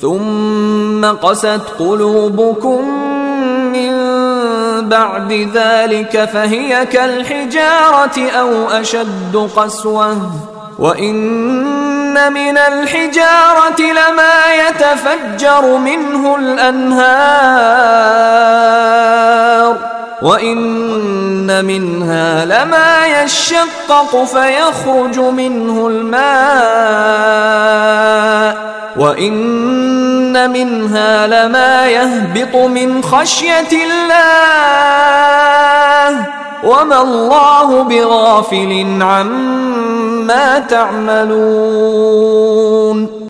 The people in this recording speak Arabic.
ثم قست قلوبكم من بعد ذلك فهي كالحجارة أو أشد قسوة وإن من الحجارة لما يتفجر منه الأنهار وإن منها لما يشقق فيخرج منه الماء وإن منها لما يهبط من خشية الله وما الله بغافل عما تعملون.